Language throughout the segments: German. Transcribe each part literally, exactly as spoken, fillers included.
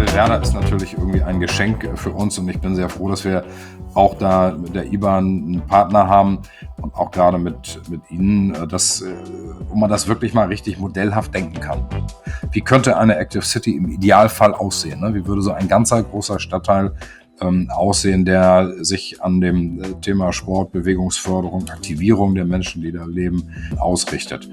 Werder ist natürlich irgendwie ein Geschenk für uns und ich bin sehr froh, dass wir auch da mit der I B A N einen Partner haben und auch gerade mit, mit Ihnen, dass, wo man das wirklich mal richtig modellhaft denken kann. Wie könnte eine Active City im Idealfall aussehen? Ne? Wie würde so ein ganzer großer Stadtteil ähm, aussehen, der sich an dem Thema Sport, Bewegungsförderung, Aktivierung der Menschen, die da leben, ausrichtet?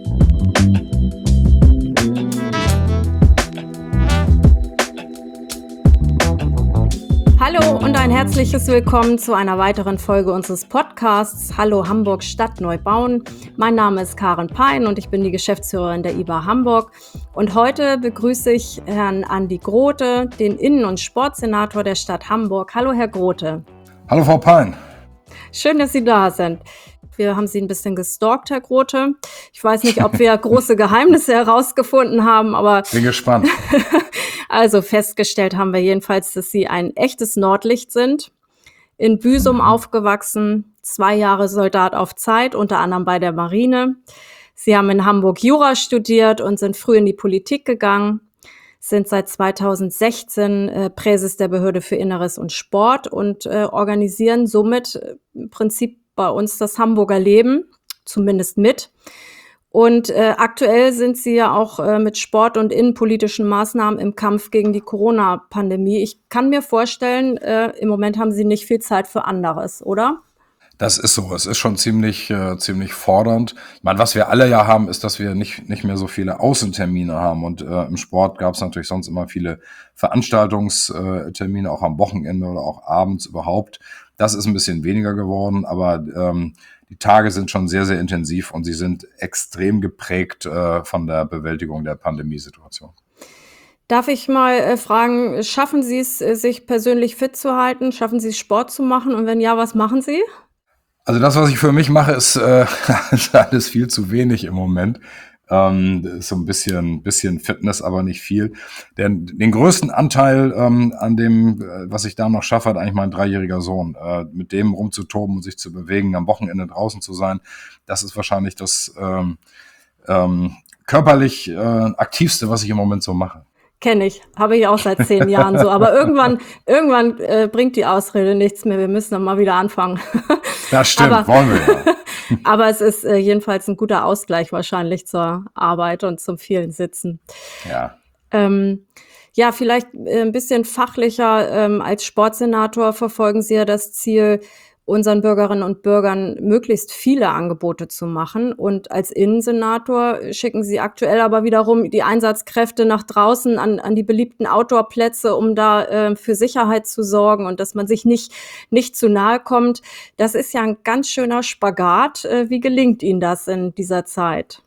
Hallo und ein herzliches Willkommen zu einer weiteren Folge unseres Podcasts Hallo Hamburg Stadt neu bauen. Mein Name ist Karen Pein und ich bin die Geschäftsführerin der I B A Hamburg. Und heute begrüße ich Herrn Andi Grote, den Innen- und Sportsenator der Stadt Hamburg. Hallo Herr Grote. Hallo Frau Pein. Schön, dass Sie da sind. Wir haben Sie ein bisschen gestalkt, Herr Grote. Ich weiß nicht, ob wir große Geheimnisse herausgefunden haben, aber... Bin gespannt. Also festgestellt haben wir jedenfalls, dass Sie ein echtes Nordlicht sind. In Büsum mhm. aufgewachsen, zwei Jahre Soldat auf Zeit, unter anderem bei der Marine. Sie haben in Hamburg Jura studiert und sind früh in die Politik gegangen, sind seit zweitausendsechzehn äh, Präses der Behörde für Inneres und Sport und äh, organisieren somit äh, im Prinzip bei uns das Hamburger Leben, zumindest mit. Und äh, aktuell sind Sie ja auch äh, mit Sport- und innenpolitischen Maßnahmen im Kampf gegen die Corona-Pandemie. Ich kann mir vorstellen, äh, im Moment haben Sie nicht viel Zeit für anderes, oder? Das ist so. Es ist schon ziemlich, äh, ziemlich fordernd. Ich meine, was wir alle ja haben, ist, dass wir nicht, nicht mehr so viele Außentermine haben. Und äh, im Sport gab es natürlich sonst immer viele Veranstaltungstermine, auch am Wochenende oder auch abends überhaupt. Das ist ein bisschen weniger geworden, aber ähm, die Tage sind schon sehr, sehr intensiv und sie sind extrem geprägt äh, von der Bewältigung der Pandemiesituation. Darf ich mal äh, fragen, schaffen Sie es, äh, sich persönlich fit zu halten? Schaffen Sie es, Sport zu machen? Und wenn ja, was machen Sie? Also das, was ich für mich mache, ist, äh, ist alles viel zu wenig im Moment. Ähm, ist so ein bisschen, bisschen Fitness, aber nicht viel. Denn den größten Anteil ähm, an dem, äh, was ich da noch schaffe, hat eigentlich mein dreijähriger Sohn. Äh, mit dem rumzutoben und sich zu bewegen, am Wochenende draußen zu sein, das ist wahrscheinlich das ähm, ähm, körperlich äh, aktivste, was ich im Moment so mache. Kenne ich, habe ich auch seit zehn Jahren so. Aber irgendwann, irgendwann äh, bringt die Ausrede nichts mehr. Wir müssen dann mal wieder anfangen. Das stimmt, aber, wollen wir ja. Aber es ist äh, jedenfalls ein guter Ausgleich wahrscheinlich zur Arbeit und zum vielen Sitzen. Ja. Ähm, ja, vielleicht äh, ein bisschen fachlicher. Ähm, als Sportsenator verfolgen Sie ja das Ziel, unseren Bürgerinnen und Bürgern möglichst viele Angebote zu machen. Und als Innensenator schicken Sie aktuell aber wiederum die Einsatzkräfte nach draußen an, an die beliebten Outdoor-Plätze, um da äh, für Sicherheit zu sorgen und dass man sich nicht, nicht zu nahe kommt. Das ist ja ein ganz schöner Spagat. Äh, wie gelingt Ihnen das in dieser Zeit?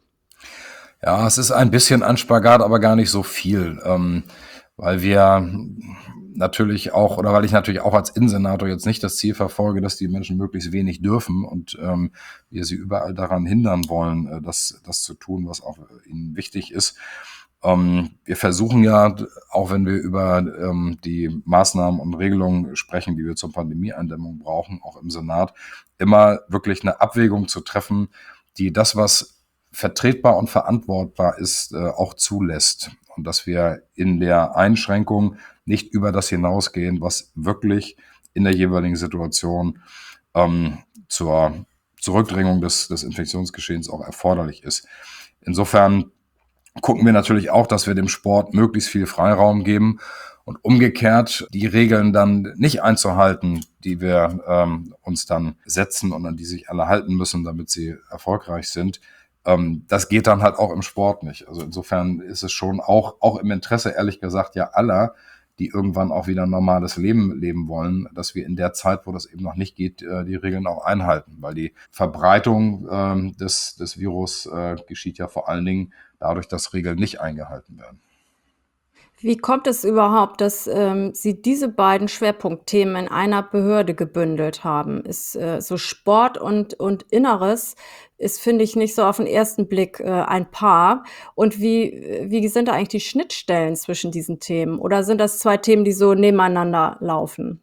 Ja, es ist ein bisschen ein Spagat, aber gar nicht so viel, ähm, weil wir natürlich auch, oder weil ich natürlich auch als Innensenator jetzt nicht das Ziel verfolge, dass die Menschen möglichst wenig dürfen und ähm, wir sie überall daran hindern wollen, äh, das, das zu tun, was auch ihnen wichtig ist. Ähm, wir versuchen ja, auch wenn wir über ähm, die Maßnahmen und Regelungen sprechen, die wir zur Pandemieeindämmung brauchen, auch im Senat, immer wirklich eine Abwägung zu treffen, die das, was vertretbar und verantwortbar ist, äh, auch zulässt. Und dass wir in der Einschränkung nicht über das hinausgehen, was wirklich in der jeweiligen Situation ähm, zur Zurückdrängung des, des Infektionsgeschehens auch erforderlich ist. Insofern gucken wir natürlich auch, dass wir dem Sport möglichst viel Freiraum geben und umgekehrt die Regeln dann nicht einzuhalten, die wir ähm, uns dann setzen und an die sich alle halten müssen, damit sie erfolgreich sind. Ähm, das geht dann halt auch im Sport nicht. Also insofern ist es schon auch, auch im Interesse, ehrlich gesagt, ja aller, die irgendwann auch wieder ein normales Leben leben wollen, dass wir in der Zeit, wo das eben noch nicht geht, die Regeln auch einhalten. Weil die Verbreitung ähm, des, des Virus äh, geschieht ja vor allen Dingen dadurch, dass Regeln nicht eingehalten werden. Wie kommt es überhaupt, dass ähm, Sie diese beiden Schwerpunktthemen in einer Behörde gebündelt haben? Ist äh, so Sport und, und Inneres ist, finde ich, nicht so auf den ersten Blick äh, ein Paar. Und wie, wie sind da eigentlich die Schnittstellen zwischen diesen Themen? Oder sind das zwei Themen, die so nebeneinander laufen?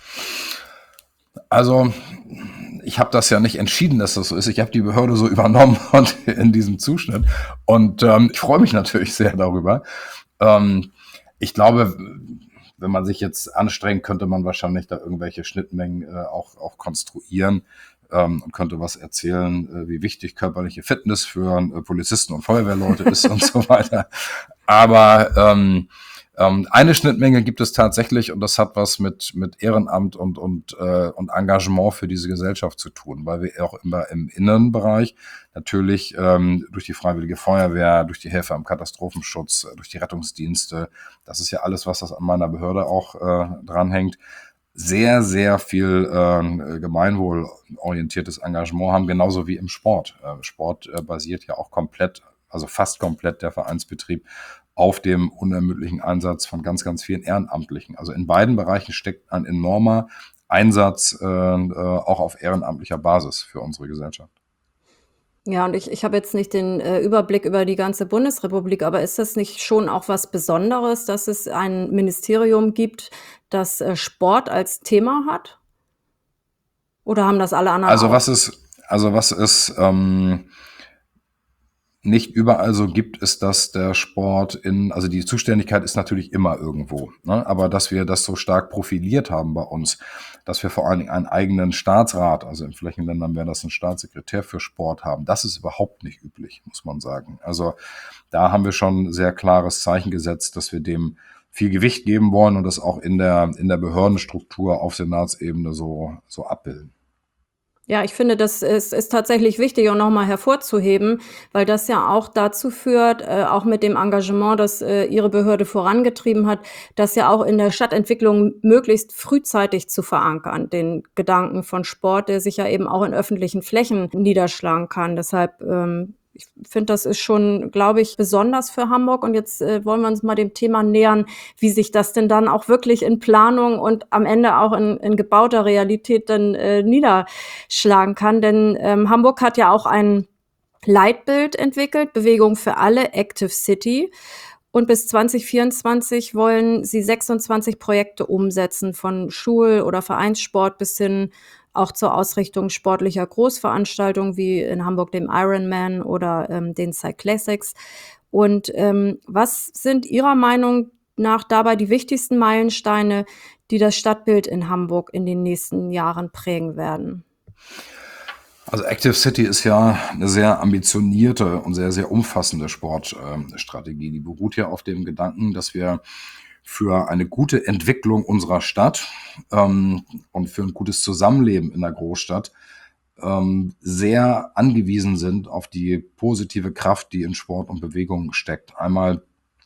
Also ich habe das ja nicht entschieden, dass das so ist. Ich habe die Behörde so übernommen und in diesem Zuschnitt. Und ähm, ich freue mich natürlich sehr darüber. Ähm, Ich glaube, wenn man sich jetzt anstrengt, könnte man wahrscheinlich da irgendwelche Schnittmengen äh, auch, auch konstruieren ähm, und könnte was erzählen, äh, wie wichtig körperliche Fitness für äh, Polizisten und Feuerwehrleute ist und so weiter. Aber ähm, ähm, eine Schnittmenge gibt es tatsächlich und das hat was mit, mit Ehrenamt und, und, äh, und Engagement für diese Gesellschaft zu tun, weil wir auch immer im Innenbereich natürlich ähm, durch die Freiwillige Feuerwehr, durch die Helfer im Katastrophenschutz, äh, durch die Rettungsdienste, das ist ja alles, was das an meiner Behörde auch äh, dranhängt, sehr, sehr viel äh, gemeinwohlorientiertes Engagement haben, genauso wie im Sport. Äh, Sport äh, basiert ja auch komplett, also fast komplett der Vereinsbetrieb auf dem unermüdlichen Einsatz von ganz, ganz vielen Ehrenamtlichen. Also in beiden Bereichen steckt ein enormer Einsatz äh, äh, auch auf ehrenamtlicher Basis für unsere Gesellschaft. Ja, und ich ich habe jetzt nicht den, äh, Überblick über die ganze Bundesrepublik, aber ist das nicht schon auch was Besonderes, dass es ein Ministerium gibt, das, äh, Sport als Thema hat? Oder haben das alle anderen Also auch? was es, also was es ähm, nicht überall so gibt, ist, dass der Sport in, also die Zuständigkeit ist natürlich immer irgendwo, ne? Aber dass wir das so stark profiliert haben bei uns, dass wir vor allen Dingen einen eigenen Staatsrat, also in Flächenländern wäre das ein Staatssekretär für Sport haben, das ist überhaupt nicht üblich, muss man sagen. Also da haben wir schon ein sehr klares Zeichen gesetzt, dass wir dem viel Gewicht geben wollen und das auch in der, in der Behördenstruktur auf Senatsebene so, so abbilden. Ja, ich finde, das ist ist tatsächlich wichtig und noch mal hervorzuheben, weil das ja auch dazu führt, äh, auch mit dem Engagement, das, äh, Ihre Behörde vorangetrieben hat, das ja auch in der Stadtentwicklung möglichst frühzeitig zu verankern, den Gedanken von Sport, der sich ja eben auch in öffentlichen Flächen niederschlagen kann. Deshalb, ähm, ich finde, das ist schon, glaube ich, besonders für Hamburg. Und jetzt, äh, wollen wir uns mal dem Thema nähern, wie sich das denn dann auch wirklich in Planung und am Ende auch in in gebauter Realität dann, äh, niederschlagen kann. Denn, ähm, Hamburg hat ja auch ein Leitbild entwickelt, Bewegung für alle, Active City. Und bis zwanzig vierundzwanzig wollen sie sechsundzwanzig Projekte umsetzen, von Schul- oder Vereinssport bis hin auch zur Ausrichtung sportlicher Großveranstaltungen wie in Hamburg dem Ironman oder ähm, den Cyclassics. Und ähm, was sind Ihrer Meinung nach dabei die wichtigsten Meilensteine, die das Stadtbild in Hamburg in den nächsten Jahren prägen werden? Also Active City ist ja eine sehr ambitionierte und sehr, sehr umfassende Sportstrategie. Die beruht ja auf dem Gedanken, dass wir für eine gute Entwicklung unserer Stadt ähm, und für ein gutes Zusammenleben in der Großstadt ähm, sehr angewiesen sind auf die positive Kraft, die in Sport und Bewegung steckt. Einmal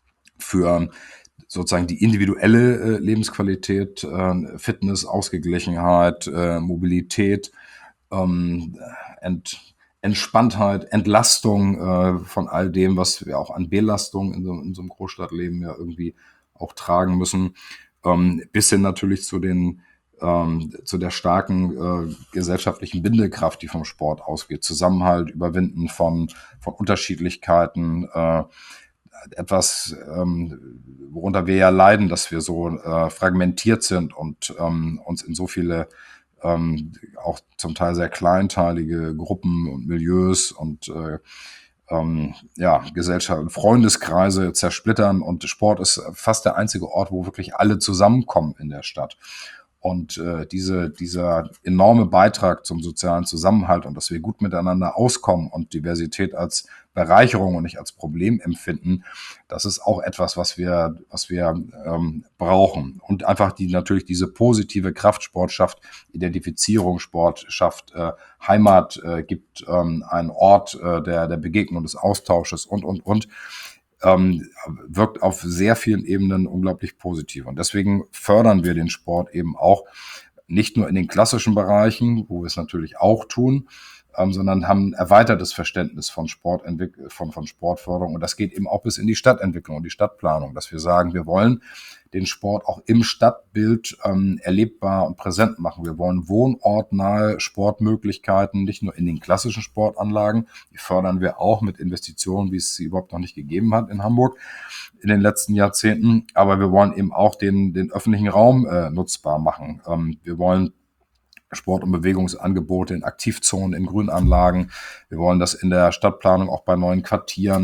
für sozusagen die individuelle äh, Lebensqualität, äh, Fitness, Ausgeglichenheit, äh, Mobilität, ähm, Ent, Entspanntheit, Entlastung äh, von all dem, was wir auch an Belastung in so, in so einem Großstadtleben ja irgendwie auch tragen müssen, ähm, bis hin natürlich zu den ähm, zu der starken äh, gesellschaftlichen Bindekraft, die vom Sport ausgeht, Zusammenhalt, Überwinden von von Unterschiedlichkeiten, äh, etwas, ähm, worunter wir ja leiden, dass wir so äh, fragmentiert sind und ähm, uns in so viele ähm, auch zum Teil sehr kleinteilige Gruppen und Milieus und äh, ähm, ja, Gesellschaft und Freundeskreise zersplittern. Und Sport ist fast der einzige Ort, wo wirklich alle zusammenkommen in der Stadt. Und äh, diese, dieser enorme Beitrag zum sozialen Zusammenhalt und dass wir gut miteinander auskommen und Diversität als Bereicherung und nicht als Problem empfinden, das ist auch etwas, was wir, was wir ähm, brauchen. Und einfach die natürlich diese positive Kraft Sport schafft, Identifizierung Sport schafft, äh, Heimat äh, gibt, ähm, einen Ort äh, der, der Begegnung, des Austausches und, und, und. Ähm, wirkt auf sehr vielen Ebenen unglaublich positiv. Und deswegen fördern wir den Sport eben auch nicht nur in den klassischen Bereichen, wo wir es natürlich auch tun, ähm, sondern haben ein erweitertes Verständnis von Sportentwick- von, von Sportförderung. Und das geht eben auch bis in die Stadtentwicklung und die Stadtplanung, dass wir sagen, wir wollen den Sport auch im Stadtbild ähm, erlebbar und präsent machen. Wir wollen wohnortnahe Sportmöglichkeiten, nicht nur in den klassischen Sportanlagen, die fördern wir auch mit Investitionen, wie es sie überhaupt noch nicht gegeben hat in Hamburg in den letzten Jahrzehnten, aber wir wollen eben auch den, den öffentlichen Raum äh, nutzbar machen. Ähm, wir wollen Sport- und Bewegungsangebote in Aktivzonen, in Grünanlagen. Wir wollen das in der Stadtplanung auch bei neuen Quartieren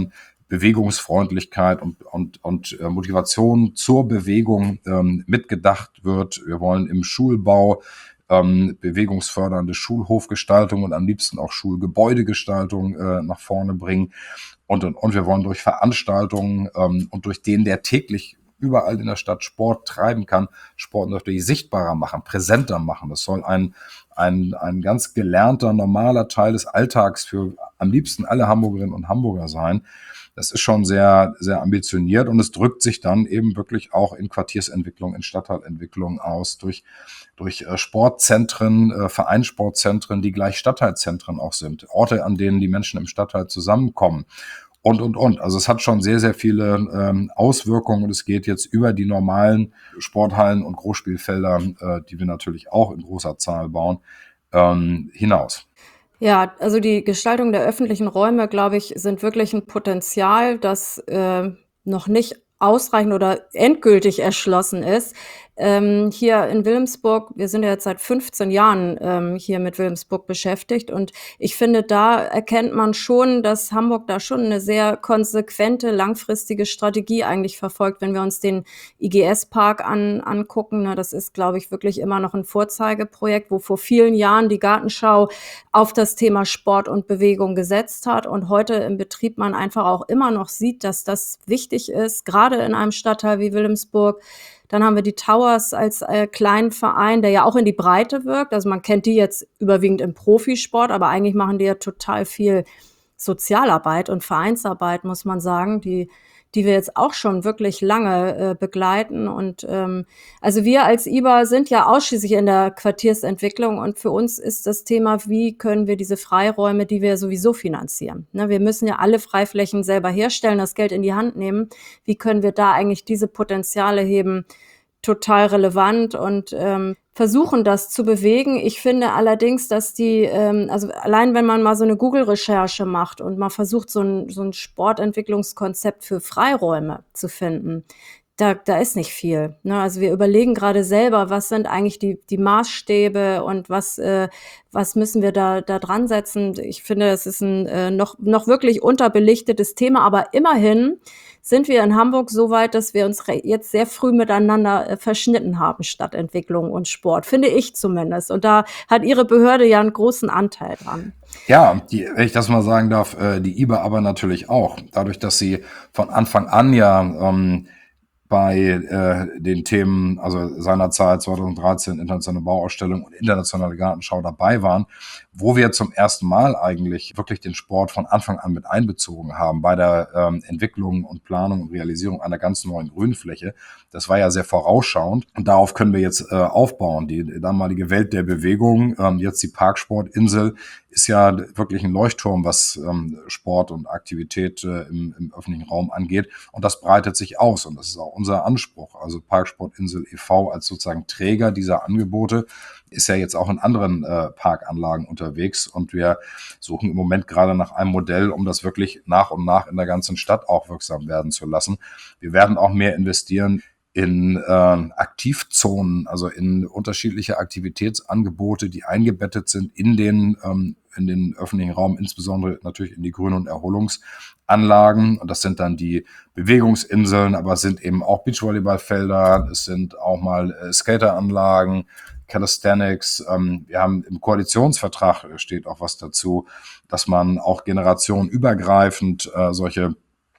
Bewegungsfreundlichkeit und, und, und äh, Motivation zur Bewegung ähm, mitgedacht wird. Wir wollen im Schulbau ähm, bewegungsfördernde Schulhofgestaltung und am liebsten auch Schulgebäudegestaltung äh, nach vorne bringen. Und, und, und wir wollen durch Veranstaltungen ähm, und durch den, der täglich überall in der Stadt Sport treiben kann, Sport natürlich sichtbarer machen, präsenter machen. Das soll ein, ein, ein ganz gelernter, normaler Teil des Alltags für am liebsten alle Hamburgerinnen und Hamburger sein. Das ist schon sehr, sehr ambitioniert und es drückt sich dann eben wirklich auch in Quartiersentwicklung, in Stadtteilentwicklung aus, durch, durch äh, Sportzentren, äh, Vereinssportzentren, die gleich Stadtteilzentren auch sind. Orte, an denen die Menschen im Stadtteil zusammenkommen. Und, und, und. Also es hat schon sehr, sehr viele ähm, Auswirkungen und es geht jetzt über die normalen Sporthallen und Großspielfelder, äh, die wir natürlich auch in großer Zahl bauen, ähm, hinaus. Ja, also die Gestaltung der öffentlichen Räume, glaube ich, sind wirklich ein Potenzial, das äh, noch nicht ausreichend oder endgültig erschlossen ist. Ähm, hier in Wilhelmsburg, wir sind ja jetzt seit fünfzehn Jahren ähm, hier mit Wilhelmsburg beschäftigt und ich finde, da erkennt man schon, dass Hamburg da schon eine sehr konsequente, langfristige Strategie eigentlich verfolgt, wenn wir uns den I G S-Park an, angucken. Ne, das ist, glaube ich, wirklich immer noch ein Vorzeigeprojekt, wo vor vielen Jahren die Gartenschau auf das Thema Sport und Bewegung gesetzt hat und heute im Betrieb man einfach auch immer noch sieht, dass das wichtig ist, gerade in einem Stadtteil wie Wilhelmsburg. Dann haben wir die Towers als äh, kleinen Verein, der ja auch in die Breite wirkt. Also man kennt die jetzt überwiegend im Profisport, aber eigentlich machen die ja total viel Sozialarbeit und Vereinsarbeit, muss man sagen, die die wir jetzt auch schon wirklich lange äh, begleiten. Und ähm, also wir als I B A sind ja ausschließlich in der Quartiersentwicklung und für uns ist das Thema, wie können wir diese Freiräume, die wir sowieso finanzieren. Ne, wir müssen ja alle Freiflächen selber herstellen, das Geld in die Hand nehmen. Wie können wir da eigentlich diese Potenziale heben? Total relevant und ähm, versuchen, das zu bewegen. Ich finde allerdings, dass die, ähm, also allein wenn man mal so eine Google-Recherche macht und mal versucht, so ein, so ein Sportentwicklungskonzept für Freiräume zu finden, da, da ist nicht viel. Ne? Also wir überlegen gerade selber, was sind eigentlich die, die Maßstäbe und was, äh, was müssen wir da, da dran setzen. Ich finde, es ist ein äh, noch, noch wirklich unterbelichtetes Thema, aber immerhin sind wir in Hamburg so weit, dass wir uns jetzt sehr früh miteinander äh, verschnitten haben, Stadtentwicklung und Sport, finde ich zumindest. Und da hat Ihre Behörde ja einen großen Anteil dran. Ja, die, wenn ich das mal sagen darf, äh, die I B A aber natürlich auch. Dadurch, dass sie von Anfang an ja ähm, bei äh, den Themen, also seinerzeit zweitausenddreizehn internationale Bauausstellung und internationale Gartenschau dabei waren, wo wir zum ersten Mal eigentlich wirklich den Sport von Anfang an mit einbezogen haben bei der ähm, Entwicklung und Planung und Realisierung einer ganz neuen Grünfläche. Das war ja sehr vorausschauend und darauf können wir jetzt äh, aufbauen. Die damalige Welt der Bewegung, ähm, jetzt die Parksportinsel, ist ja wirklich ein Leuchtturm, was ähm, Sport und Aktivität äh, im, im öffentlichen Raum angeht. Und das breitet sich aus. Und das ist auch unser Anspruch. Also Parksportinsel e V als sozusagen Träger dieser Angebote ist ja jetzt auch in anderen äh, Parkanlagen unterwegs. Und wir suchen im Moment gerade nach einem Modell, um das wirklich nach und nach in der ganzen Stadt auch wirksam werden zu lassen. Wir werden auch mehr investieren in äh, Aktivzonen, also in unterschiedliche Aktivitätsangebote, die eingebettet sind in den ähm, in den öffentlichen Raum, insbesondere natürlich in die Grün- und Erholungsanlagen. Und das sind dann die Bewegungsinseln, aber es sind eben auch Beachvolleyballfelder, es sind auch mal äh, Skateranlagen, Calisthenics. Ähm, wir haben im Koalitionsvertrag steht auch was dazu, dass man auch generationenübergreifend äh, solche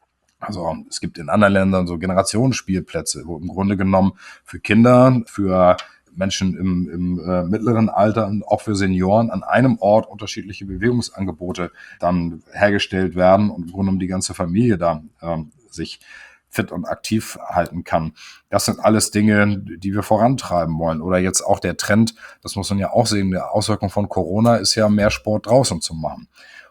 Also es gibt in anderen Ländern so Generationsspielplätze, wo im Grunde genommen für Kinder, für Menschen im, im äh, mittleren Alter und auch für Senioren an einem Ort unterschiedliche Bewegungsangebote dann hergestellt werden und im Grunde genommen die ganze Familie da äh, sich fit und aktiv halten kann. Das sind alles Dinge, die wir vorantreiben wollen. Oder jetzt auch der Trend, das muss man ja auch sehen, der Auswirkung von Corona ist ja mehr Sport draußen zu machen.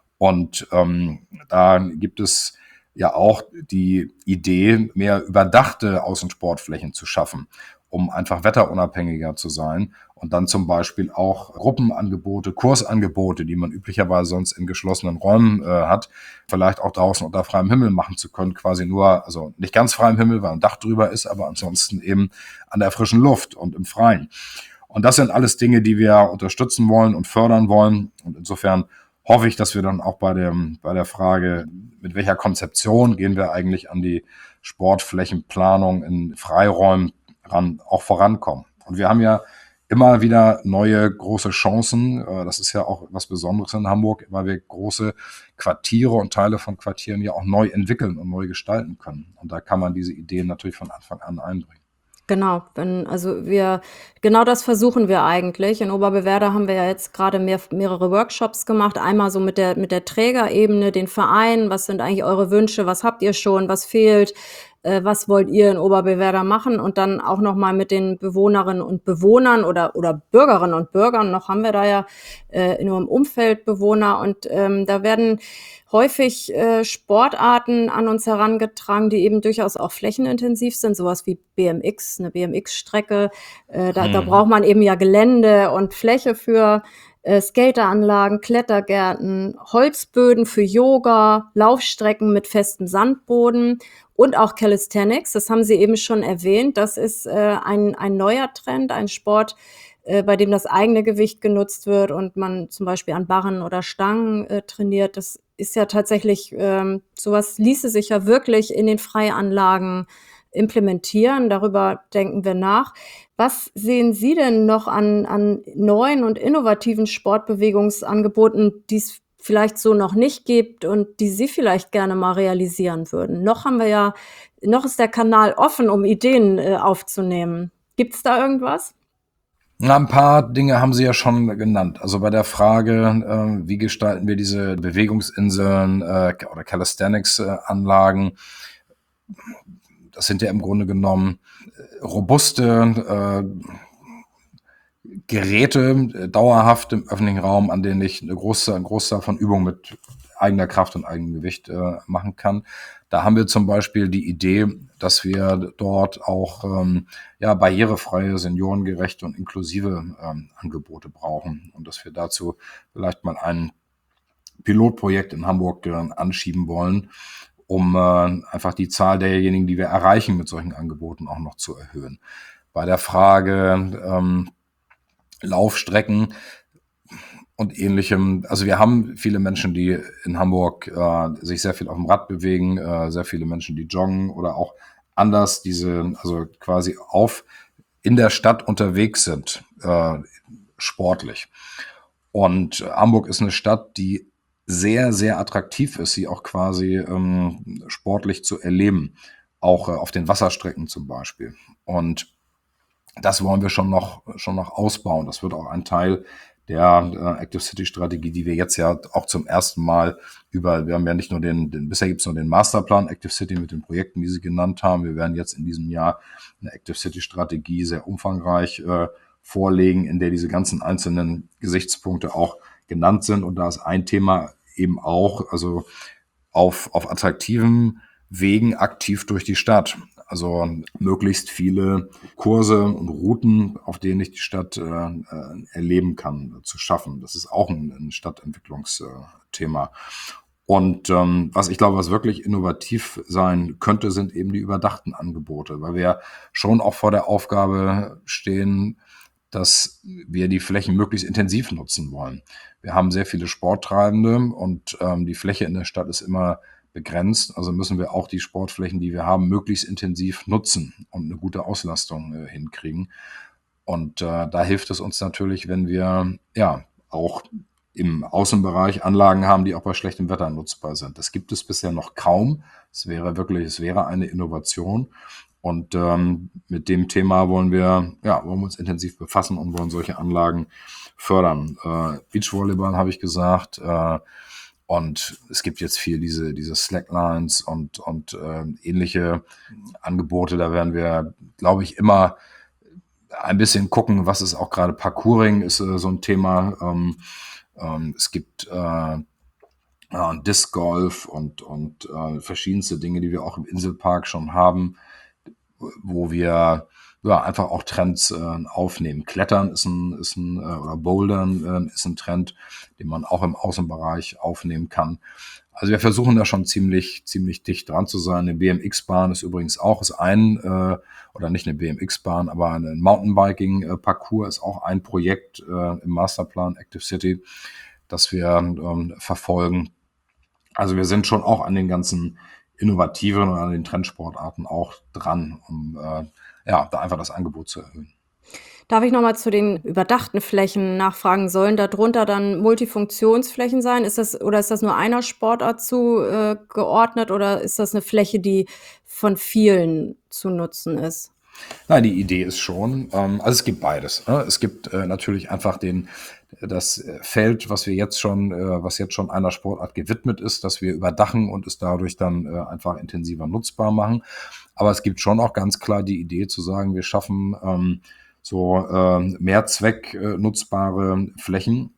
Und ähm, da gibt es ja auch die Idee, mehr überdachte Außensportflächen zu schaffen, um einfach wetterunabhängiger zu sein und dann zum Beispiel auch Gruppenangebote, Kursangebote, die man üblicherweise sonst in geschlossenen Räumen äh, hat, vielleicht auch draußen unter freiem Himmel machen zu können, quasi nur, also nicht ganz freiem Himmel, weil ein Dach drüber ist, aber ansonsten eben an der frischen Luft und im Freien. Und das sind alles Dinge, die wir unterstützen wollen und fördern wollen. Und insofern hoffe ich, dass wir dann auch bei dem, bei der Frage mit welcher Konzeption gehen wir eigentlich an die Sportflächenplanung in Freiräumen ran, auch vorankommen. Und wir haben ja immer wieder neue große Chancen. Das ist ja auch was Besonderes in Hamburg, weil wir große Quartiere und Teile von Quartieren ja auch neu entwickeln und neu gestalten können. Und da kann man diese Ideen natürlich von Anfang an einbringen. Genau, wenn also wir genau das versuchen wir eigentlich. In Oberbewerder haben wir ja jetzt gerade mehr mehrere Workshops gemacht. Einmal so mit der mit der Trägerebene, den Verein. Was sind eigentlich eure Wünsche? Was habt ihr schon? Was fehlt? Äh, was wollt ihr in Oberbewerder machen? Und dann auch noch mal mit den Bewohnerinnen und Bewohnern oder oder Bürgerinnen und Bürgern. Noch haben wir da ja äh, nur im Umfeld Bewohner. Und ähm, da werden häufig äh, Sportarten an uns herangetragen, die eben durchaus auch flächenintensiv sind, sowas wie B M X, eine B M X-Strecke. Äh, da, da braucht man eben ja Gelände und Fläche für äh, Skateranlagen, Klettergärten, Holzböden für Yoga, Laufstrecken mit festem Sandboden und auch Calisthenics. Das haben Sie eben schon erwähnt. Das ist äh, ein, ein neuer Trend, ein Sport, äh, bei dem das eigene Gewicht genutzt wird und man zum Beispiel an Barren oder Stangen äh, trainiert. Das ist ja tatsächlich, ähm, sowas ließe sich ja wirklich in den Freianlagen implementieren. Darüber denken wir nach. Was sehen Sie denn noch an, an neuen und innovativen Sportbewegungsangeboten, die es vielleicht so noch nicht gibt und die Sie vielleicht gerne mal realisieren würden? Noch haben wir ja, noch ist der Kanal offen, um Ideen äh, aufzunehmen. Gibt es da irgendwas? Na, ein paar Dinge haben Sie ja schon genannt. Also bei der Frage, äh, wie gestalten wir diese Bewegungsinseln äh, oder Calisthenics-Anlagen, das sind ja im Grunde genommen robuste äh, Geräte, äh, dauerhaft im öffentlichen Raum, an denen ich eine große, ein Großteil von Übungen mit eigener Kraft und eigenem Gewicht äh, machen kann. Da haben wir zum Beispiel die Idee, dass wir dort auch ähm, ja, barrierefreie, seniorengerechte und inklusive ähm, Angebote brauchen und dass wir dazu vielleicht mal ein Pilotprojekt in Hamburg äh, anschieben wollen, um äh, einfach die Zahl derjenigen, die wir erreichen mit solchen Angeboten, auch noch zu erhöhen. Bei der Frage ähm, Laufstrecken und ähnlichem. Also wir haben viele Menschen, die in Hamburg äh, sich sehr viel auf dem Rad bewegen, äh, sehr viele Menschen, die joggen oder auch anders diese, also quasi auf in der Stadt unterwegs sind, äh, sportlich. Und Hamburg ist eine Stadt, die sehr, sehr attraktiv ist, sie auch quasi ähm, sportlich zu erleben, auch äh, auf den Wasserstrecken zum Beispiel. Und das wollen wir schon noch, schon noch ausbauen. Das wird auch ein Teil der äh, Active City Strategie, die wir jetzt ja auch zum ersten Mal über, wir haben ja nicht nur den, den bisher gibt es nur den Masterplan Active City mit den Projekten, die Sie genannt haben. Wir werden jetzt in diesem Jahr eine Active City Strategie sehr umfangreich äh, vorlegen, in der diese ganzen einzelnen Gesichtspunkte auch genannt sind. Und da ist ein Thema eben auch, also auf, auf attraktiven Wegen aktiv durch die Stadt. Also möglichst viele Kurse und Routen, auf denen ich die Stadt äh, erleben kann, zu schaffen. Das ist auch ein, ein Stadtentwicklungsthema. Und ähm, was ich glaube, was wirklich innovativ sein könnte, sind eben die überdachten Angebote, weil wir schon auch vor der Aufgabe stehen, dass wir die Flächen möglichst intensiv nutzen wollen. Wir haben sehr viele Sporttreibende und ähm, die Fläche in der Stadt ist immer begrenzt. Also müssen wir auch die Sportflächen, die wir haben, möglichst intensiv nutzen und eine gute Auslastung äh, hinkriegen. Und äh, da hilft es uns natürlich, wenn wir ja auch im Außenbereich Anlagen haben, die auch bei schlechtem Wetter nutzbar sind. Das gibt es bisher noch kaum. Es wäre wirklich, es wäre eine Innovation. Und ähm, mit dem Thema wollen wir, ja, wollen wir uns intensiv befassen und wollen solche Anlagen fördern. Äh, Beachvolleyball habe ich gesagt. Äh, und es gibt jetzt viel diese, diese Slacklines und, und äh, ähnliche Angebote. Da werden wir, glaube ich, immer ein bisschen gucken, was ist auch gerade Parkouring, ist äh, so ein Thema. Ähm, ähm, es gibt äh, äh, Disc Golf und, und äh, verschiedenste Dinge, die wir auch im Inselpark schon haben, wo wir ja einfach auch Trends äh, aufnehmen. Klettern ist ein, ist ein äh, oder Bouldern äh, ist ein Trend, den man auch im Außenbereich aufnehmen kann. Also wir versuchen da schon ziemlich ziemlich dicht dran zu sein. Eine B M X-Bahn ist übrigens auch ist ein äh, oder nicht eine B M X-Bahn, aber ein Mountainbiking-Parcours ist auch ein Projekt äh, im Masterplan Active City, das wir ähm, verfolgen. Also wir sind schon auch an den ganzen innovativen und an den Trendsportarten auch dran, um äh, ja, da einfach das Angebot zu erhöhen. Darf ich noch mal zu den überdachten Flächen nachfragen? Sollen darunter dann Multifunktionsflächen sein? Ist das oder ist das nur einer Sportart zugeordnet äh, geordnet oder ist das eine Fläche, die von vielen zu nutzen ist? Nein, die Idee ist schon, ähm, also es gibt beides. Ne? Es gibt äh, natürlich einfach den, das äh, Feld, was wir jetzt schon, äh, was jetzt schon einer Sportart gewidmet ist, dass wir überdachen und es dadurch dann äh, einfach intensiver nutzbar machen. Aber es gibt schon auch ganz klar die Idee zu sagen, wir schaffen ähm, so ähm, mehrzweck äh, nutzbare Flächen,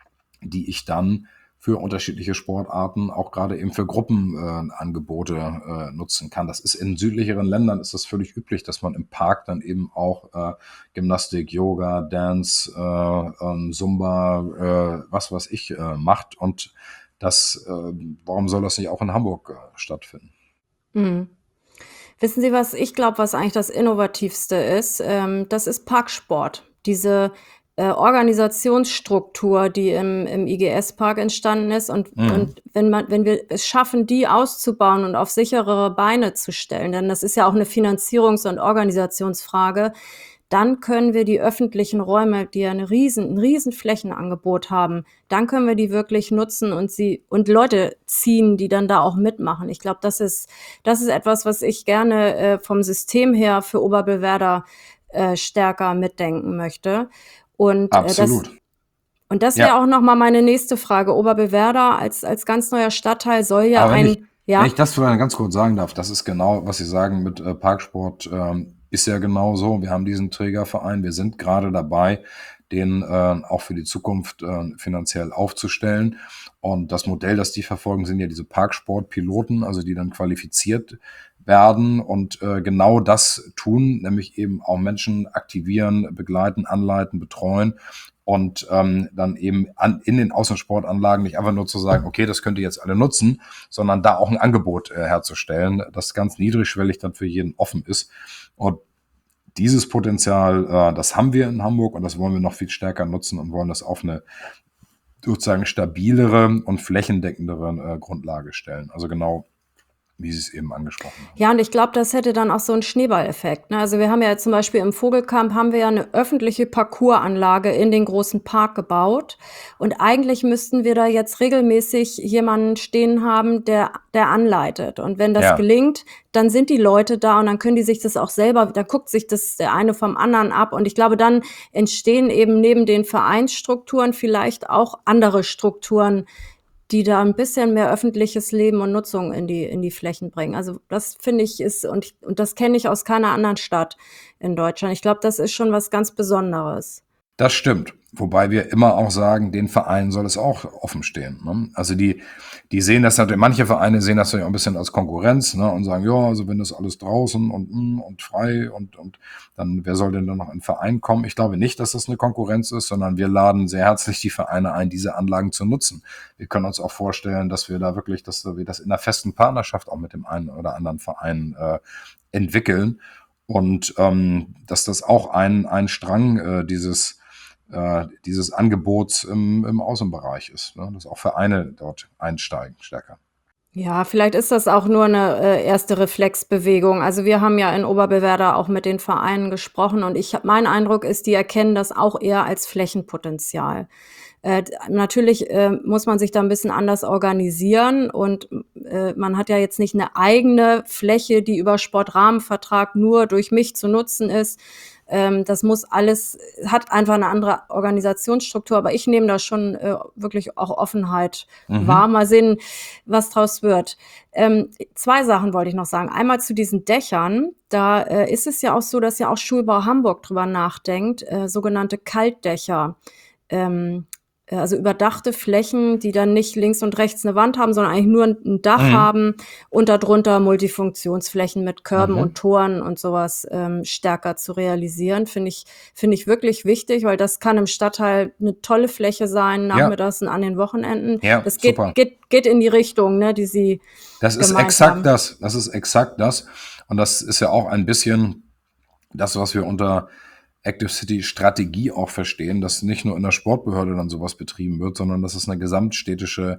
die ich dann für unterschiedliche Sportarten, auch gerade eben für Gruppenangebote äh, äh, nutzen kann. Das ist in südlicheren Ländern ist das völlig üblich, dass man im Park dann eben auch äh, Gymnastik, Yoga, Dance, äh, ähm, Zumba, äh, was weiß ich, äh, macht. Und das, äh, warum soll das nicht auch in Hamburg äh, stattfinden? Mhm. Wissen Sie, was ich glaube, was eigentlich das Innovativste ist? Ähm, das ist Parksport. Diese, äh, Organisationsstruktur, die im im I G S-Park entstanden ist und Mhm. und wenn man wenn wir es schaffen, die auszubauen und auf sicherere Beine zu stellen, denn das ist ja auch 'ne Finanzierungs und Organisationsfrage, dann können wir die öffentlichen Räume, die ja 'ne riesen 'n riesen Flächenangebot haben, dann können wir die wirklich nutzen und sie und Leute ziehen, die dann da auch mitmachen. Ich glaube, das ist das ist etwas, was ich gerne, äh, vom System her für Oberbewerder, äh, stärker mitdenken möchte. Und, äh, das Absolut. und das wäre Ja. auch noch mal meine nächste Frage. Oberbewerder als als ganz neuer Stadtteil soll ja Aber wenn ich, ein wenn ich ja? das vielleicht ganz kurz sagen darf, das ist genau, was Sie sagen mit äh, Parksport, ähm, ist ja genau so. Wir haben diesen Trägerverein, wir sind gerade dabei, den äh, auch für die Zukunft äh, finanziell aufzustellen. Und das Modell, das die verfolgen, sind ja diese Parksportpiloten, also die dann qualifiziert werden und äh, genau das tun, nämlich eben auch Menschen aktivieren, begleiten, anleiten, betreuen und ähm, dann eben an, in den Außensportanlagen nicht einfach nur zu sagen, okay, das könnt ihr jetzt alle nutzen, sondern da auch ein Angebot äh, herzustellen, das ganz niedrigschwellig dann für jeden offen ist. Und dieses Potenzial, äh, das haben wir in Hamburg und das wollen wir noch viel stärker nutzen und wollen das auf eine sozusagen stabilere und flächendeckendere äh, Grundlage stellen. Also genau, wie Sie es eben angesprochen haben. Ja, und ich glaube, das hätte dann auch so 'n Schneeballeffekt, ne? Also, wir haben ja jetzt zum Beispiel im Vogelkamp haben wir ja 'ne öffentliche Parcoursanlage in den großen Park gebaut. Und eigentlich müssten wir da jetzt regelmäßig jemanden stehen haben, der der anleitet. Und wenn das Ja, gelingt, dann sind die Leute da und dann können die sich das auch selber da guckt sich das der eine vom anderen ab. Und ich glaube, dann entstehen eben neben den Vereinsstrukturen vielleicht auch andere Strukturen, die da 'n bisschen mehr öffentliches Leben und Nutzung in die in die Flächen bringen. Also, das finde ich ist und ich und das kenne ich aus keiner anderen Stadt in Deutschland. Ich glaube, das ist schon was ganz Besonderes. das stimmt. Wobei wir immer auch sagen, den Vereinen soll es auch offen stehen. Ne? Also die, die sehen das natürlich, manche Vereine sehen das natürlich auch ein bisschen als Konkurrenz, ne? Und sagen, ja, also wenn das alles draußen und, mm, und frei und, und dann, wer soll denn dann noch in den Verein kommen? Ich glaube nicht, dass das eine Konkurrenz ist, sondern wir laden sehr herzlich die Vereine ein, diese Anlagen zu nutzen. Wir können uns auch vorstellen, dass wir da wirklich, dass wir das in einer festen Partnerschaft auch mit dem einen oder anderen Verein äh, entwickeln und ähm, dass das auch ein, ein Strang äh, dieses äh, dieses Angebots im, im Außenbereich ist, ne? Dass auch Vereine dort einsteigen stärker. Ja, vielleicht ist das auch nur 'ne, äh, erste Reflexbewegung. Also, wir haben ja in Oberbewerder auch mit den Vereinen gesprochen und ich habe mein Eindruck ist, die erkennen das auch eher als Flächenpotenzial. Äh, d natürlich, äh, muss man sich da 'n bisschen anders organisieren und, äh, man hat ja jetzt nicht 'ne eigene Fläche, die über Sportrahmenvertrag nur durch mich zu nutzen ist. Ähm, das muss alles hat einfach 'ne andere Organisationsstruktur, aber ich nehme da schon, äh, wirklich auch Offenheit wahr. Mhm. Mal sehen, was draus wird. Ähm, zwei Sachen wollte ich noch sagen. Einmal zu diesen Dächern. Da, äh, ist es ja auch so, dass ja auch Schulbau Hamburg drüber nachdenkt, äh, sogenannte Kaltdächer, ähm, äh, also überdachte Flächen, die dann nicht links und rechts 'ne Wand haben, sondern eigentlich nur 'n 'n Dach Mhm. haben und dadrunter Multifunktionsflächen mit Körben und Mhm. Toren und so was, ähm, stärker zu realisieren. Finde ich finde ich wirklich wichtig, weil das kann im Stadtteil 'ne tolle Fläche sein, Ja, nachmittags und an den Wochenenden. ja, Das geht super. geht geht in die Richtung, ne, die Sie Das ist gemeint exakt haben. das. Das ist exakt das. Und das ist ja auch ein bisschen das, was wir unter Active City Strategie auch verstehen, dass nicht nur in der Sportbehörde dann sowas betrieben wird, sondern dass es eine gesamtstädtische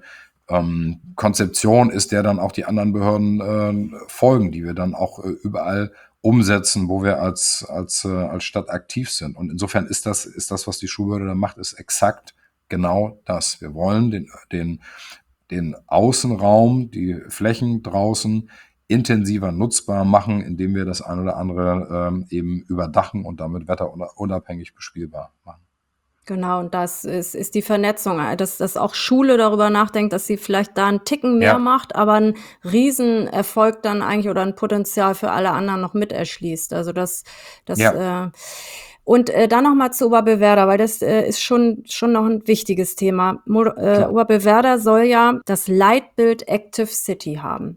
ähm, Konzeption ist, der dann auch die anderen Behörden äh, folgen, die wir dann auch äh, überall umsetzen, wo wir als, als, äh, als Stadt aktiv sind. Und insofern ist das, ist das, was die Schulbehörde da macht, ist exakt genau das. Wir wollen den, den, den Außenraum, die Flächen draußen intensiver nutzbar machen, indem wir das ein oder andere ähm, eben überdachen und damit wetterunabhängig bespielbar machen. Genau, und das ist ist die Vernetzung, äh, dass dass auch Schule darüber nachdenkt, dass sie vielleicht da 'n Ticken mehr Ja, macht, aber 'n Riesenerfolg dann eigentlich oder 'n Potenzial für alle anderen noch mit erschließt. Also, das das, ja, äh und, äh, dann noch mal zu Oberbewerder, weil das, äh, ist schon schon noch 'n wichtiges Thema. Mo äh, klar. Oberbewerder soll ja das Leitbild Active City haben.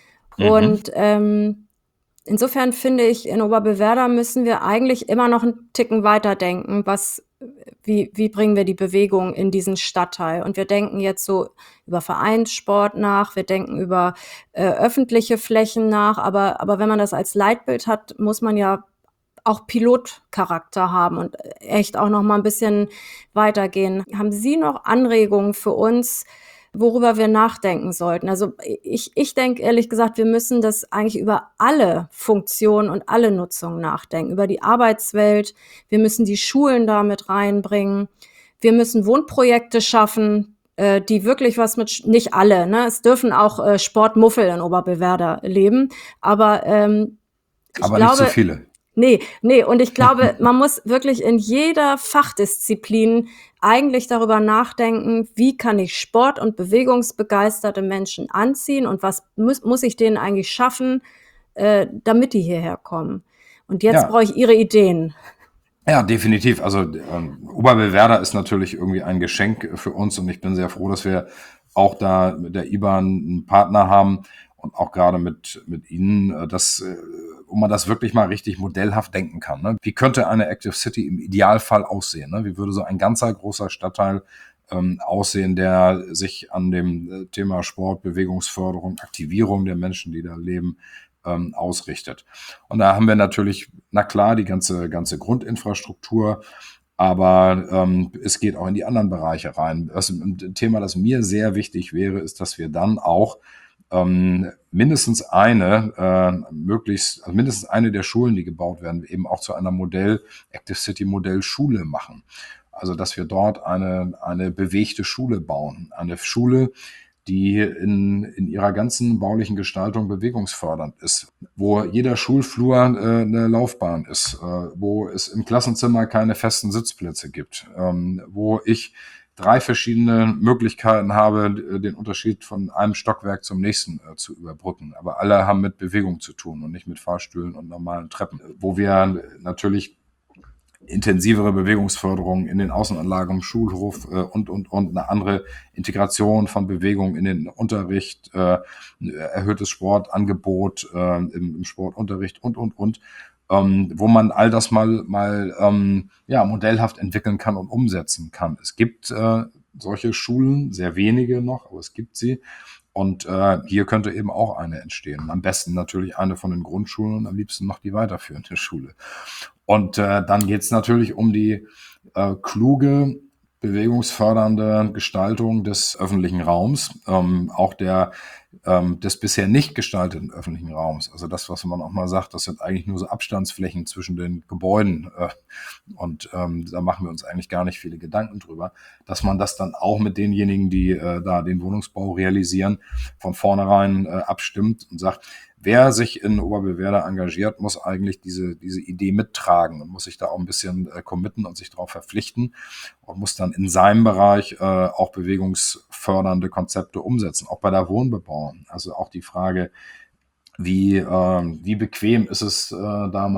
Mhm. Und, ähm, insofern finde ich, in Oberbewerder müssen wir eigentlich immer noch 'n Ticken weiterdenken, was wie wie bringen wir die Bewegung in diesen Stadtteil? Und wir denken jetzt so über Vereinssport nach, wir denken über, äh, öffentliche Flächen nach, aber aber wenn man das als Leitbild hat, muss man ja auch Pilotcharakter haben und echt auch noch mal 'n bisschen weitergehen. Haben Sie noch Anregungen für uns, worüber wir nachdenken sollten? Also, ich ich denke ehrlich gesagt, wir müssen das eigentlich über alle Funktionen und alle Nutzungen nachdenken, über die Arbeitswelt. Wir müssen die Schulen da mit reinbringen. Wir müssen Wohnprojekte schaffen, äh, die wirklich was mit sch nicht alle, ne? Es dürfen auch, äh, Sportmuffel in Oberbewerder leben, aber, ähm, ich Aber nicht so glaube viele. ne, ne, und ich glaube, man muss wirklich in jeder Fachdisziplin eigentlich darüber nachdenken: Wie kann ich sport und bewegungsbegeisterte Menschen anziehen und was muss muss ich denen eigentlich schaffen, äh, damit die hierher kommen? Und jetzt Ja, brauche ich Ihre Ideen. ja, definitiv. Also ähm, Oberbewerder ist natürlich irgendwie ein Geschenk für uns und ich bin sehr froh, dass wir auch da mit der I B A N einen Partner haben und auch gerade mit, mit Ihnen, äh, dass, äh, wo man das wirklich mal richtig modellhaft denken kann. Ne? Wie könnte eine Active City im Idealfall aussehen? Ne? Wie würde so ein ganzer großer Stadtteil ähm, aussehen, der sich an dem äh, Thema Sport, Bewegungsförderung, Aktivierung der Menschen, die da leben, ähm, ausrichtet? Und da haben wir natürlich, na klar, die ganze, ganze Grundinfrastruktur, aber ähm, es geht auch in die anderen Bereiche rein. Was, ein Thema, das mir sehr wichtig wäre, ist, dass wir dann auch ähm, mindestens eine, äh, möglichst, also mindestens eine der Schulen, die gebaut werden, eben auch zu einer Modell, Active City Modell Schule machen. Also, dass wir dort eine, eine bewegte Schule bauen. Eine Schule, die in, in ihrer ganzen baulichen Gestaltung bewegungsfördernd ist, wo jeder Schulflur äh, eine Laufbahn ist, äh, wo es im Klassenzimmer keine festen Sitzplätze gibt, ähm, wo ich drei verschiedene Möglichkeiten habe, den Unterschied von einem Stockwerk zum nächsten äh, zu überbrücken. Aber alle haben mit Bewegung zu tun und nicht mit Fahrstühlen und normalen Treppen, wo wir natürlich intensivere Bewegungsförderung in den Außenanlagen im Schulhof äh, und, und, und eine andere Integration von Bewegung in den Unterricht, äh, erhöhtes Sportangebot äh, im, im Sportunterricht und, und, und, ähm, wo man all das mal, mal ähm, ja, modellhaft entwickeln kann und umsetzen kann. Es gibt äh, solche Schulen, sehr wenige noch, aber es gibt sie. Und äh, hier könnte eben auch eine entstehen. Am besten natürlich eine von den Grundschulen und am liebsten noch die weiterführende Schule. Und äh, dann geht's natürlich um die äh, kluge, bewegungsfördernde Gestaltung des öffentlichen Raums, ähm, auch der ähm, des bisher nicht gestalteten öffentlichen Raums. Also das, was man auch mal sagt, das sind eigentlich nur so Abstandsflächen zwischen den Gebäuden. Äh, und ähm, da machen wir uns eigentlich gar nicht viele Gedanken drüber, dass man das dann auch mit denjenigen, die äh, da den Wohnungsbau realisieren, von vornherein äh, abstimmt und sagt, wer sich in Oberbewerder engagiert, muss eigentlich diese, diese Idee mittragen und muss sich da auch ein bisschen äh, committen und sich darauf verpflichten und muss dann in seinem Bereich äh, auch bewegungsfördernde Konzepte umsetzen, auch bei der Wohnbebauung. Also auch die Frage, wie, äh, wie bequem ist es, äh, da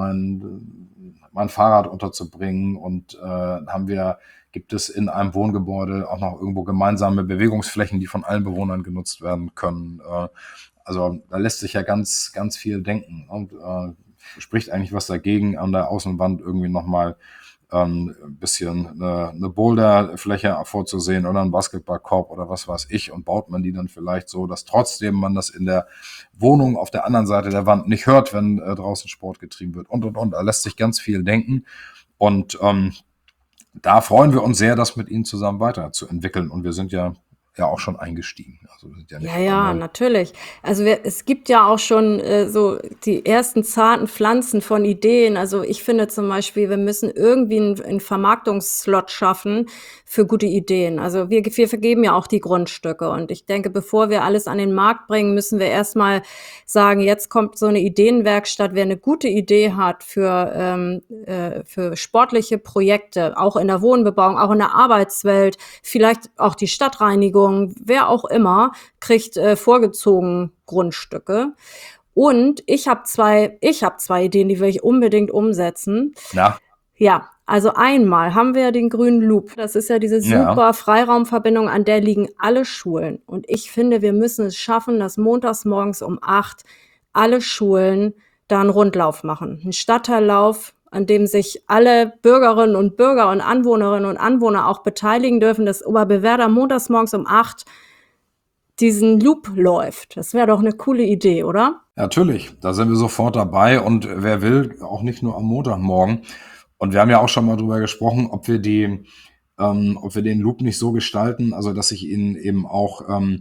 mein, mein Fahrrad unterzubringen und äh, haben wir, gibt es in einem Wohngebäude auch noch irgendwo gemeinsame Bewegungsflächen, die von allen Bewohnern genutzt werden können. Äh, also da lässt sich ja ganz, ganz viel denken und äh, spricht eigentlich was dagegen, an der Außenwand irgendwie nochmal ähm, ein bisschen eine, eine Boulderfläche vorzusehen oder einen Basketballkorb oder was weiß ich und baut man die dann vielleicht so, dass trotzdem man das in der Wohnung auf der anderen Seite der Wand nicht hört, wenn äh, draußen Sport getrieben wird und und und. Da lässt sich ganz viel denken und ähm, da freuen wir uns sehr, das mit Ihnen zusammen weiterzuentwickeln und wir sind ja ja auch schon eingestiegen. Also wir sind ja nicht Ja, bei ja, null. natürlich. Also wir, es gibt ja auch schon äh, so die ersten zarten Pflanzen von Ideen. Also ich finde zum Beispiel, wir müssen irgendwie einen, einen Vermarktungsslot schaffen für gute Ideen. Also wir, wir vergeben ja auch die Grundstücke. Und ich denke, bevor wir alles an den Markt bringen, müssen wir erstmal sagen, jetzt kommt so eine Ideenwerkstatt. Wer eine gute Idee hat für, ähm, äh, für sportliche Projekte, auch in der Wohnbebauung, auch in der Arbeitswelt, vielleicht auch die Stadtreinigung, wer auch immer, kriegt äh, vorgezogen Grundstücke. Und ich habe zwei, ich habe zwei Ideen, die will ich unbedingt umsetzen. Na, Ja, also einmal haben wir ja den grünen Loop. Das ist ja diese ja, super Freiraumverbindung, an der liegen alle Schulen. Und ich finde, wir müssen es schaffen, dass montags morgens um acht alle Schulen da einen Rundlauf machen. Einen Stadtteillauf, an dem sich alle Bürgerinnen und Bürger und Anwohnerinnen und Anwohner auch beteiligen dürfen, dass Oberbewerder montags morgens um acht diesen Loop läuft. Das wäre doch eine coole Idee, oder? natürlich, da sind wir sofort dabei und wer will, auch nicht nur am Montagmorgen. Und wir haben ja auch schon mal drüber gesprochen, ob wir die, ähm, ob wir den Loop nicht so gestalten, also dass ich ihn eben auch, ähm,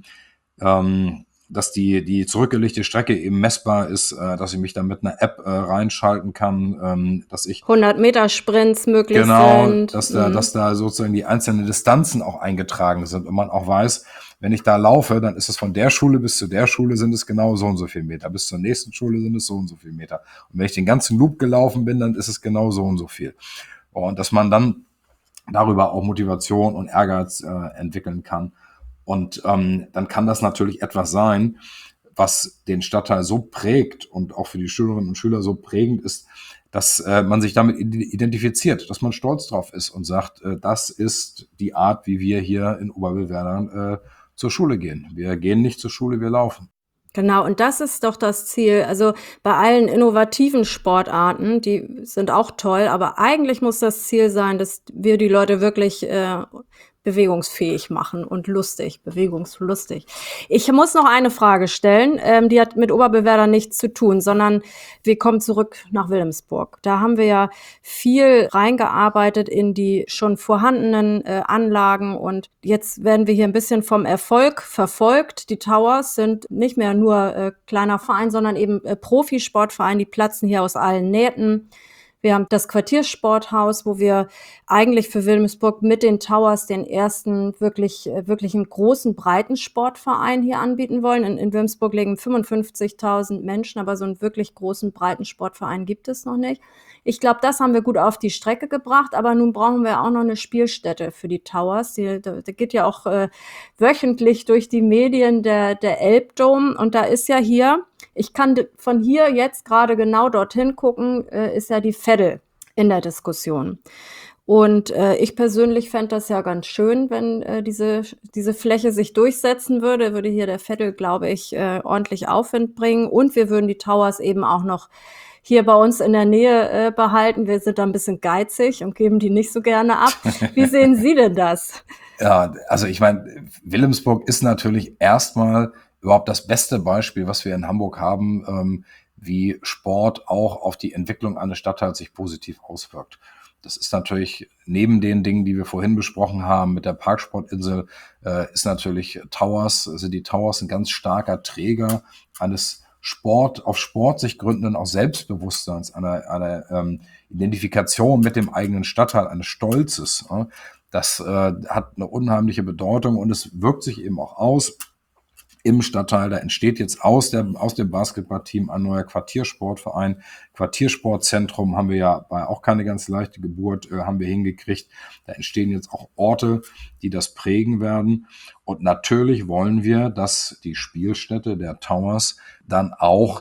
ähm, dass die, die zurückgelegte Strecke eben messbar ist, äh, dass ich mich dann mit einer App äh, reinschalten kann, ähm, dass ich hundert Meter Sprints möglich genau, sind. dass da, Mhm. dass da sozusagen die einzelnen Distanzen auch eingetragen sind und man auch weiß, wenn ich da laufe, dann ist es von der Schule bis zu der Schule sind es genau so und so viel Meter. Bis zur nächsten Schule sind es so und so viel Meter. Und wenn ich den ganzen Loop gelaufen bin, dann ist es genau so und so viel. Und dass man dann darüber auch Motivation und Ehrgeiz äh, entwickeln kann. Und ähm, dann kann das natürlich etwas sein, was den Stadtteil so prägt und auch für die Schülerinnen und Schüler so prägend ist, dass äh, man sich damit identifiziert, dass man stolz drauf ist und sagt, äh, das ist die Art, wie wir hier in Oberwillwerdern äh, zur Schule gehen. Wir gehen nicht zur Schule, wir laufen. Genau, und das ist doch das Ziel. Also bei allen innovativen Sportarten, die sind auch toll, aber eigentlich muss das Ziel sein, dass wir die Leute wirklich äh, bewegungsfähig machen und lustig, bewegungslustig. Ich muss noch eine Frage stellen, ähm, die hat mit Oberbewerder nichts zu tun, sondern wir kommen zurück nach Wilhelmsburg. Da haben wir ja viel reingearbeitet in die schon vorhandenen äh, Anlagen und jetzt werden wir hier ein bisschen vom Erfolg verfolgt. Die Towers sind nicht mehr nur äh, kleiner Verein, sondern eben äh, Profisportverein, die platzen hier aus allen Nähten. Wir haben das Quartiersporthaus, wo wir eigentlich für Wilhelmsburg mit den Towers den ersten wirklich, äh, wirklich einen großen Breitensportverein hier anbieten wollen. In, in Wilhelmsburg leben fünfundfünfzigtausend Menschen, aber so einen wirklich großen Breitensportverein gibt es noch nicht. Ich glaube, das haben wir gut auf die Strecke gebracht, aber nun brauchen wir auch noch eine Spielstätte für die Towers. Die, da, da geht ja auch äh, wöchentlich durch die Medien der, der Elbdom und da ist ja hier, ich kann von hier jetzt gerade genau dorthin gucken, äh, ist ja die Veddel in der Diskussion. Und äh, ich persönlich fände das ja ganz schön, wenn äh, diese, diese Fläche sich durchsetzen würde, würde hier der Veddel, glaube ich, äh, ordentlich Aufwind bringen. Und wir würden die Towers eben auch noch hier bei uns in der Nähe äh, behalten. Wir sind da ein bisschen geizig und geben die nicht so gerne ab. Wie sehen Sie denn das? Ja, also ich meine, Wilhelmsburg ist natürlich erstmal überhaupt das beste Beispiel, was wir in Hamburg haben, ähm, wie Sport auch auf die Entwicklung eines Stadtteils sich positiv auswirkt. Das ist natürlich neben den Dingen, die wir vorhin besprochen haben mit der Parksportinsel, äh, ist natürlich Towers, also die Towers ein ganz starker Träger eines Sport, auf Sport sich gründenden auch Selbstbewusstseins, einer, einer ähm, Identifikation mit dem eigenen Stadtteil, eines Stolzes. Äh, das äh, hat eine unheimliche Bedeutung und es wirkt sich eben auch aus im Stadtteil. Da entsteht jetzt aus, der, aus dem Basketballteam ein neuer Quartiersportverein. Quartiersportzentrum haben wir ja bei auch keine ganz leichte Geburt, äh, haben wir hingekriegt. Da entstehen jetzt auch Orte, die das prägen werden. Und natürlich wollen wir, dass die Spielstätte der Towers dann auch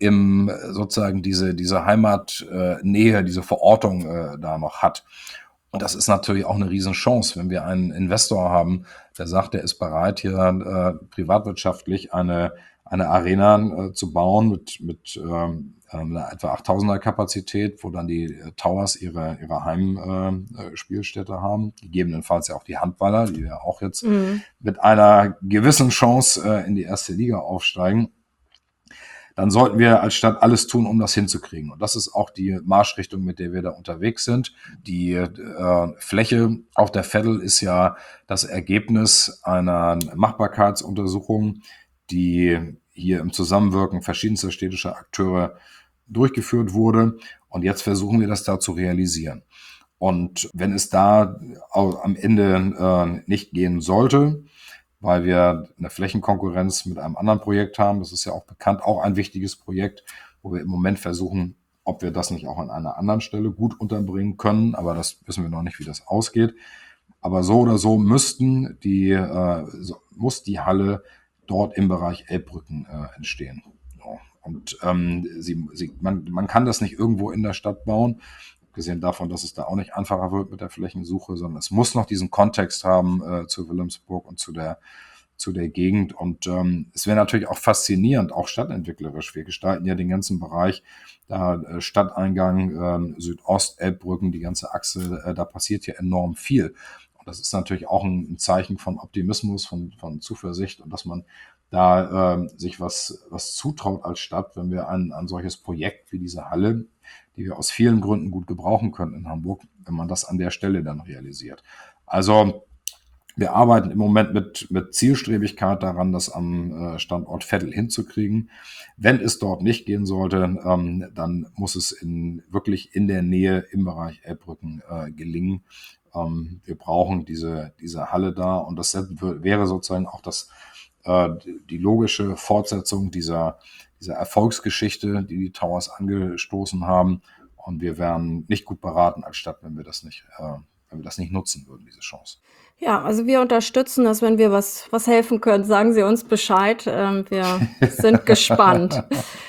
im sozusagen diese, diese Heimatnähe, diese Verortung äh, da noch hat. Und das ist natürlich auch eine Riesenchance, wenn wir einen Investor haben, der sagt, der ist bereit, hier äh, privatwirtschaftlich eine, eine Arena äh, zu bauen mit, mit ähm, einer etwa achttausender Kapazität, wo dann die äh, Towers ihre, ihre Heimspielstätte äh, haben. Gegebenenfalls ja auch die Handballer, die ja auch jetzt mhm. mit einer gewissen Chance äh, in die erste Liga aufsteigen. dann sollten wir als Stadt alles tun, um das hinzukriegen. Und das ist auch die Marschrichtung, mit der wir da unterwegs sind. Die äh, Fläche auf der Veddel ist ja das Ergebnis einer Machbarkeitsuntersuchung, die hier im Zusammenwirken verschiedenster städtischer Akteure durchgeführt wurde. Und jetzt versuchen wir das da zu realisieren. Und wenn es da am Ende äh, nicht gehen sollte, weil wir eine Flächenkonkurrenz mit einem anderen Projekt haben, das ist ja auch bekannt, auch ein wichtiges Projekt, wo wir im Moment versuchen, ob wir das nicht auch an einer anderen Stelle gut unterbringen können, aber das wissen wir noch nicht, wie das ausgeht. Aber so oder so müssten die, äh, so, muss die Halle dort im Bereich Elbbrücken äh, entstehen. So. Und ähm, sie, sie, man, man kann das nicht irgendwo in der Stadt bauen, abgesehen davon, dass es da auch nicht einfacher wird mit der Flächensuche, sondern es muss noch diesen Kontext haben äh, zu Wilhelmsburg und zu der, zu der Gegend. Und ähm, es wäre natürlich auch faszinierend, auch stadtentwicklerisch. Wir gestalten ja den ganzen Bereich, da äh, Stadteingang, äh, Südost, Elbbrücken, die ganze Achse, äh, da passiert ja enorm viel. Und das ist natürlich auch ein, ein Zeichen von Optimismus, von, von Zuversicht und dass man da äh, sich was, was zutraut als Stadt, wenn wir ein, ein solches Projekt wie diese Halle, die wir aus vielen Gründen gut gebrauchen können in Hamburg, wenn man das an der Stelle dann realisiert. Also wir arbeiten im Moment mit, mit Zielstrebigkeit daran, das am äh, Standort Veddel hinzukriegen. Wenn es dort nicht gehen sollte, ähm, dann muss es in, wirklich in der Nähe im Bereich Elbbrücken äh, gelingen. Ähm, wir brauchen diese, diese Halle da und das wäre sozusagen auch das, äh, die logische Fortsetzung dieser, dieser Erfolgsgeschichte, die die Towers angestoßen haben. Und wir wären nicht gut beraten als Stadt, wenn wir das nicht, äh, wenn wir das nicht nutzen würden, diese Chance. Ja, also wir unterstützen das, wenn wir was, was helfen können, sagen Sie uns Bescheid. Ähm, wir sind gespannt.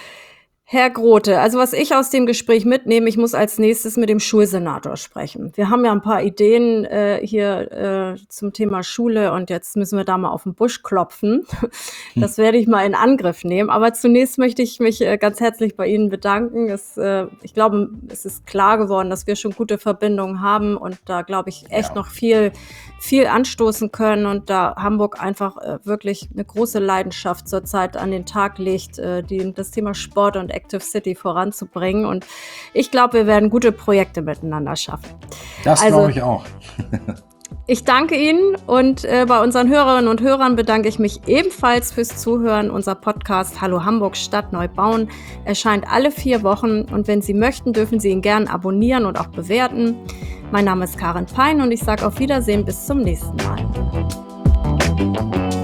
Herr Grote, also was ich aus dem Gespräch mitnehme, ich muss als nächstes mit dem Schulsenator sprechen. Wir haben ja ein paar Ideen äh, hier äh, zum Thema Schule und jetzt müssen wir da mal auf den Busch klopfen. Das werde ich mal in Angriff nehmen. Aber zunächst möchte ich mich äh, ganz herzlich bei Ihnen bedanken. Es, äh, ich glaube, es ist klar geworden, dass wir schon gute Verbindungen haben und da, glaube ich, echt ja. noch viel, viel anstoßen können und da Hamburg einfach äh, wirklich eine große Leidenschaft zurzeit an den Tag legt, äh, die, das Thema Sport und Active City voranzubringen. Und ich glaube, wir werden gute Projekte miteinander schaffen. Das also, glaube ich auch. Ich danke Ihnen und äh, bei unseren Hörerinnen und Hörern bedanke ich mich ebenfalls fürs Zuhören. Unser Podcast Hallo Hamburg Stadt neu bauen erscheint alle vier Wochen und wenn Sie möchten, dürfen Sie ihn gerne abonnieren und auch bewerten. Mein Name ist Karin Pein und ich sage auf Wiedersehen bis zum nächsten Mal.